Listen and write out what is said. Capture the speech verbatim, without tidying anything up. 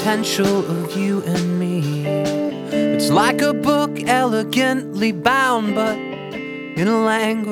potential of you and me. It's like a book elegantly bound, but in a language